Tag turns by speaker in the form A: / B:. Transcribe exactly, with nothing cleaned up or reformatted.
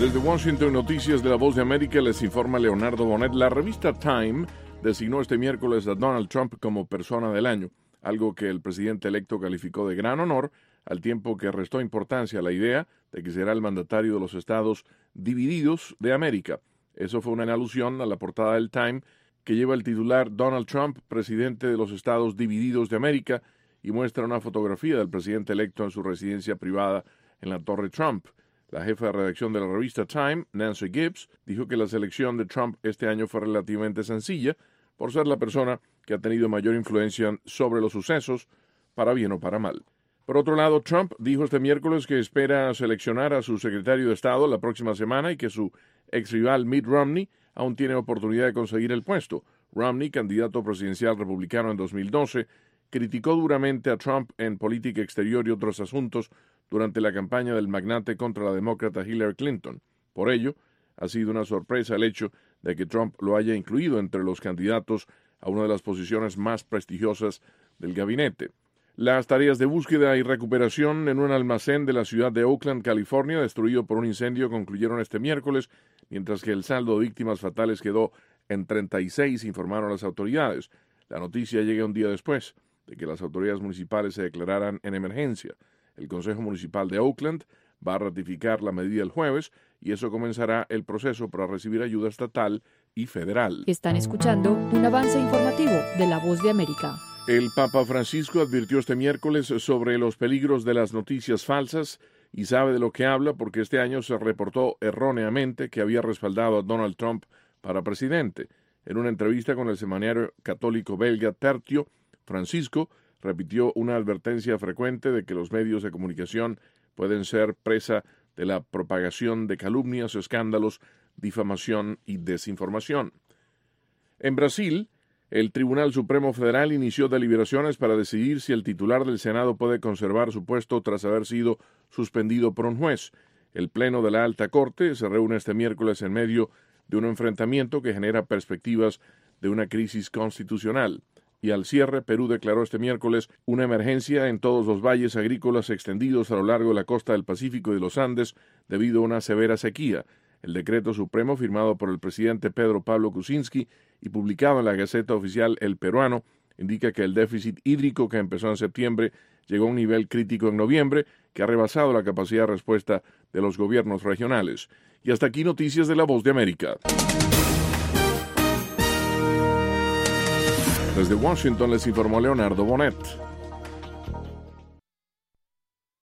A: Desde Washington, Noticias de la Voz de América, les informa Leonardo Bonet. La revista Time designó este miércoles a Donald Trump como persona del año, algo que el presidente electo calificó de gran honor, al tiempo que restó importancia a la idea de que será el mandatario de los Estados divididos de América. Eso fue una alusión a la portada del Time, que lleva el titular Donald Trump, presidente de los Estados divididos de América, y muestra una fotografía del presidente electo en su residencia privada en la Torre Trump. La jefa de redacción de la revista Time, Nancy Gibbs, dijo que la selección de Trump este año fue relativamente sencilla por ser la persona que ha tenido mayor influencia sobre los sucesos, para bien o para mal. Por otro lado, Trump dijo este miércoles que espera seleccionar a su secretario de Estado la próxima semana y que su exrival Mitt Romney aún tiene oportunidad de conseguir el puesto. Romney, candidato presidencial republicano en dos mil doce, criticó duramente a Trump en política exterior y otros asuntos durante la campaña del magnate contra la demócrata Hillary Clinton. Por ello, ha sido una sorpresa el hecho de que Trump lo haya incluido entre los candidatos a una de las posiciones más prestigiosas del gabinete. Las tareas de búsqueda y recuperación en un almacén de la ciudad de Oakland, California, destruido por un incendio, concluyeron este miércoles, mientras que el saldo de víctimas fatales quedó en treinta y seis, informaron las autoridades. La noticia llega un día después de que las autoridades municipales se declararan en emergencia. El Consejo Municipal de Oakland va a ratificar la medida el jueves y eso comenzará el proceso para recibir ayuda estatal y federal.
B: Están escuchando un avance informativo de La Voz de América.
A: El Papa Francisco advirtió este miércoles sobre los peligros de las noticias falsas y sabe de lo que habla porque este año se reportó erróneamente que había respaldado a Donald Trump para presidente. En una entrevista con el semanario católico belga Tertio, Francisco repitió una advertencia frecuente de que los medios de comunicación pueden ser presa de la propagación de calumnias, escándalos, difamación y desinformación. En Brasil, el Tribunal Supremo Federal inició deliberaciones para decidir si el titular del Senado puede conservar su puesto tras haber sido suspendido por un juez. El Pleno de la Alta Corte se reúne este miércoles en medio de un enfrentamiento que genera perspectivas de una crisis constitucional. Y al cierre, Perú declaró este miércoles una emergencia en todos los valles agrícolas extendidos a lo largo de la costa del Pacífico y de los Andes debido a una severa sequía. El decreto supremo, firmado por el presidente Pedro Pablo Kuczynski y publicado en la Gaceta Oficial El Peruano, indica que el déficit hídrico que empezó en septiembre llegó a un nivel crítico en noviembre, que ha rebasado la capacidad de respuesta de los gobiernos regionales. Y hasta aquí Noticias de la Voz de América. Desde Washington les informó Leonardo Bonet.